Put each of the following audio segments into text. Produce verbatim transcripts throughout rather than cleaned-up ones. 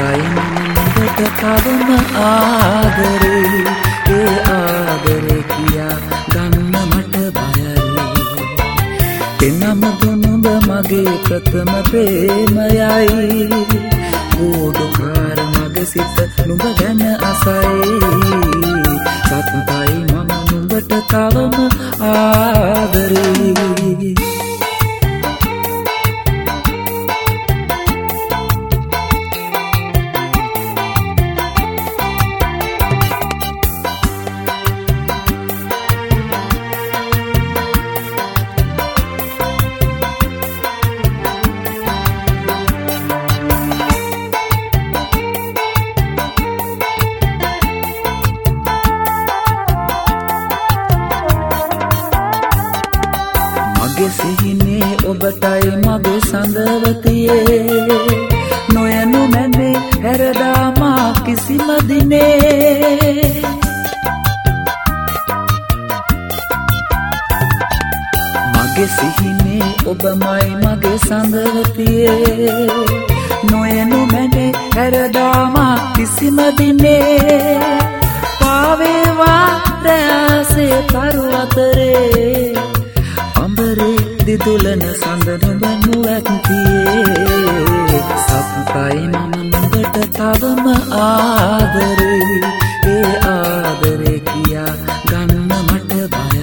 සතුටයි නුඹට තවම ආදරේ ඒ ආදරේ කියා ගන්න මට බයයි එනම නුඹ මගේ ප්‍රථම ප්‍රේමයයි ගෝඩකාර මගේ සිත නුඹ ගැන අසයි සතුටයි මම නුඹට තවම ආදරේ සිහිනේ ඔබටයි මගේ සඳවතියේ නොයනු මැනේ හැරදාමා කිසිම දිනේ මගේ සිහිනේ ඔබමයි මගේ සඳවතියේ නොයනු මැනේ හැරදාමා කිසිම දිනේ පාවේවා රැසේ පරුවතරේ දිදුලන සඳන බනුවැත්තියේ සතුටයි මම නුඹට තවම ආදරේ ඒ ආදරේ කියා ගන්න මට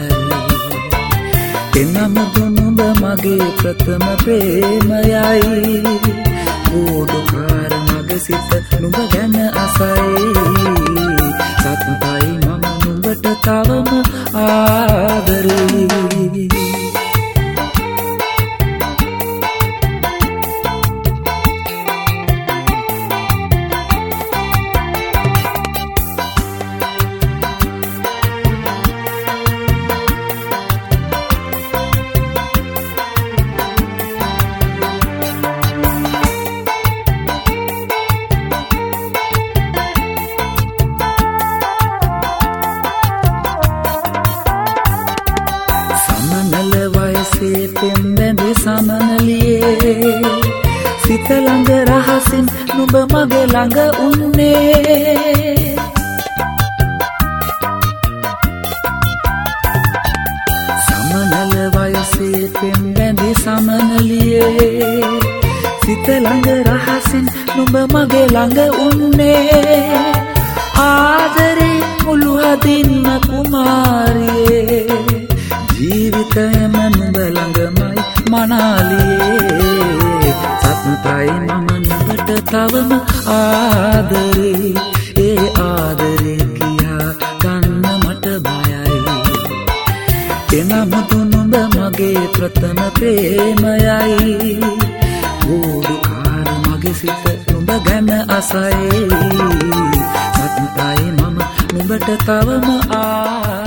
බයයි එනම නුඹ මගේ ප්‍රථම ප්‍රේමයයි ගෝඩකාර මගේ සිත නුඹ ගැන අසයි සතුටයි මම නුඹට තවම ආදරේ පෙම්බැඳි සමනලියේ සිත ළඟ රහසින් නුඹ මගේ ළඟ උන්නේ සමනල වයසේ පෙම්බැඳි සමනලියේ සිත ළඟ රහසින් නුඹ මගේ ළඟ උන්නේ ආදරේ මුළු හදින්ම කුමාරියේ ජීවිතයම නුඹ ළඟමයි මනාලියේ සතුටයි මම නුඹට තවම ආදරේ ඒ ආදරේ කියා ගන්න මට බයයි එනම නුඹ මගේ ප්‍රථම ප්‍රේමයයි ගෝඩකාර මගේ සිත නුඹ ගැන අසයි සතුටයි මම නුඹට තවම ආදරේ